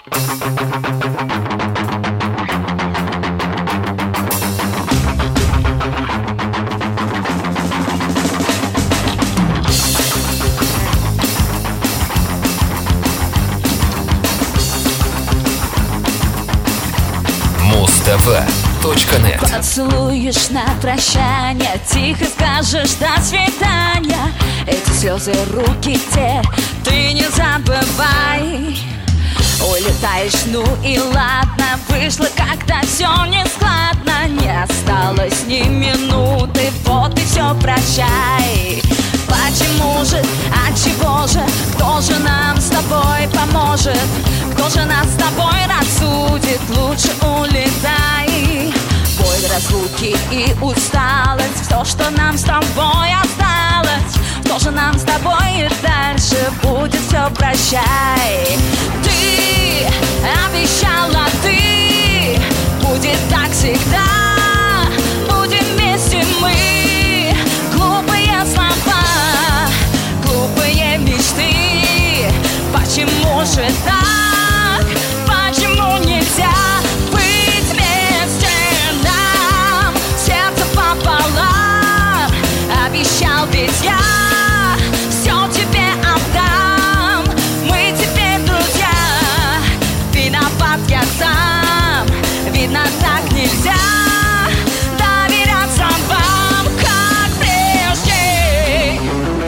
Муз-ТВ.нет. Поцелуешь на прощание, тихо скажешь «до свидания». Эти слезы, руки те, ты не забывай. Улетаешь, ну и ладно, вышло как-то все нескладно. Не осталось ни минуты, вот и все, прощай. Почему же, отчего же, кто же нам с тобой поможет? Кто же нас с тобой рассудит? Лучше улетай. Боль разлуки и усталость, все, что нам с тобой осталось. Что же нам с тобой дальше будет, все, прощай. Ты обещала, ты будет так всегда. Будем вместе мы. Глупые слова, глупые мечты. Почему же так? Почему нельзя быть вместе нам? Сердце пополам. Обещал ведь я все тебе отдам. Мы теперь друзья. Виноват я сам. Видно, так нельзя доверяться вам, как прежде.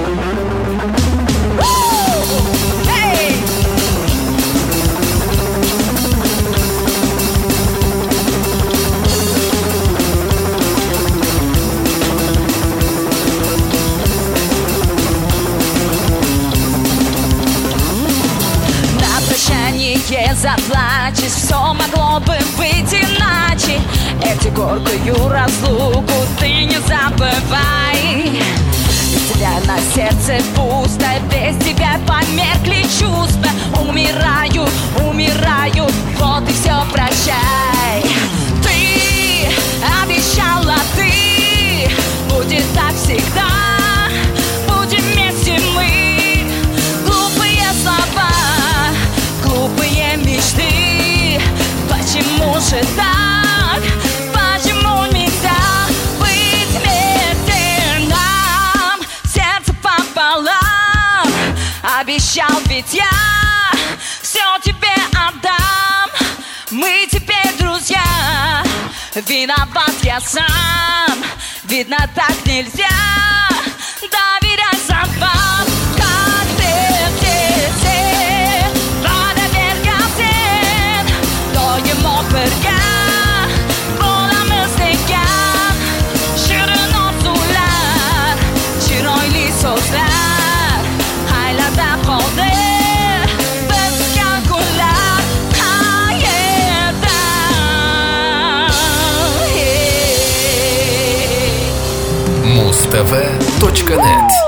Эй! На прощание заплачешь, все могло бы быть иначе. Эти горькую разлуку ты не забывай. Без тебя на сердце пусто, без тебя померкли чувства. Умираю, умираю, вот и все, прощай. Ты обещала, ты будет так всегда. Будем вместе мы. Глупые слова, глупые мечты. Почему же так? Почему нельзя быть вместе нам? Сердце пополам. Обещал ведь я все тебе отдам. Мы теперь друзья. Виноват я сам. Видно, так нельзя доверять вам, как прежде. Муз-ТВ.нет.